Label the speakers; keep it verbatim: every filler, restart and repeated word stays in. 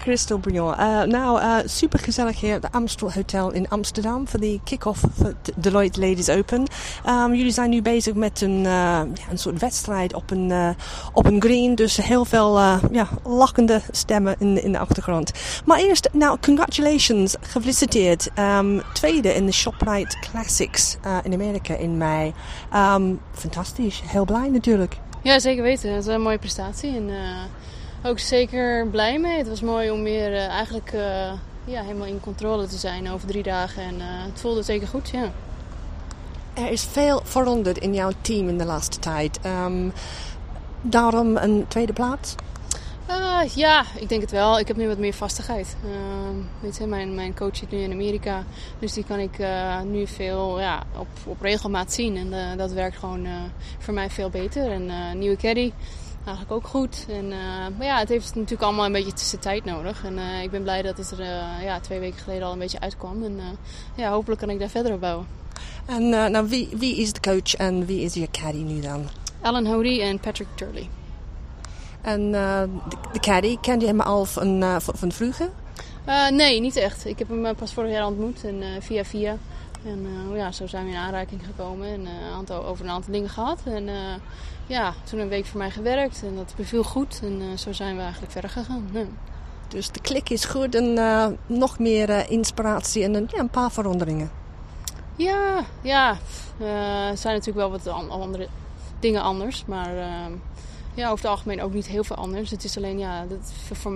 Speaker 1: Christel Brion. Uh, nou, uh, super gezellig hier at de Amstel Hotel in Amsterdam voor de kick-off van Deloitte Ladies Open. Um, jullie zijn nu bezig met een, uh, ja, een soort wedstrijd op een, uh, op een green. Dus heel veel uh, ja, lachende stemmen in, in de achtergrond. Maar eerst, nou, congratulations. Gefeliciteerd. Um, tweede in de ShopRite Classics uh, in Amerika in mei. Um, fantastisch. Heel blij natuurlijk.
Speaker 2: Ja, zeker weten. Het is een mooie prestatie. En uh, ook zeker blij mee. Het was mooi om weer uh, eigenlijk uh, ja, helemaal in controle te zijn over drie dagen. En uh, het voelde zeker goed, ja.
Speaker 1: Er is veel veranderd in jouw team in de laatste tijd. Um, daarom een tweede plaats?
Speaker 2: Uh, ja, ik denk het wel. Ik heb nu wat meer vastigheid. Uh, weet je, mijn, mijn coach zit nu in Amerika. Dus die kan ik uh, nu veel ja, op, op regelmaat zien. En uh, dat werkt gewoon uh, voor mij veel beter. En uh, nieuwe caddy, eigenlijk ook goed. En, uh, maar ja, het heeft natuurlijk allemaal een beetje tussentijd nodig. En uh, ik ben blij dat het er uh, ja, twee weken geleden al een beetje uitkwam. En uh, ja, hopelijk kan ik daar verder op bouwen.
Speaker 1: En uh, nou, wie, wie is de coach en wie is je caddy nu dan?
Speaker 2: Alan Hody en Patrick Turley.
Speaker 1: En uh, de, de caddy, kende je hem al van, uh, van vroeger?
Speaker 2: Uh, nee, niet echt. Ik heb hem pas vorig jaar ontmoet en uh, via via. En uh, ja, zo zijn we in aanraking gekomen en uh, een aantal, over een aantal dingen gehad. En uh, ja, toen een week voor mij gewerkt en dat beviel goed. En uh, zo zijn we eigenlijk verder gegaan. Ja.
Speaker 1: Dus de klik is goed en uh, nog meer uh, inspiratie en een, ja, een paar veranderingen.
Speaker 2: Ja, ja. Uh, er zijn natuurlijk wel wat andere dingen anders, maar... Uh, Ja, over het algemeen ook niet heel veel anders. Het is alleen, ja, dat, voor mij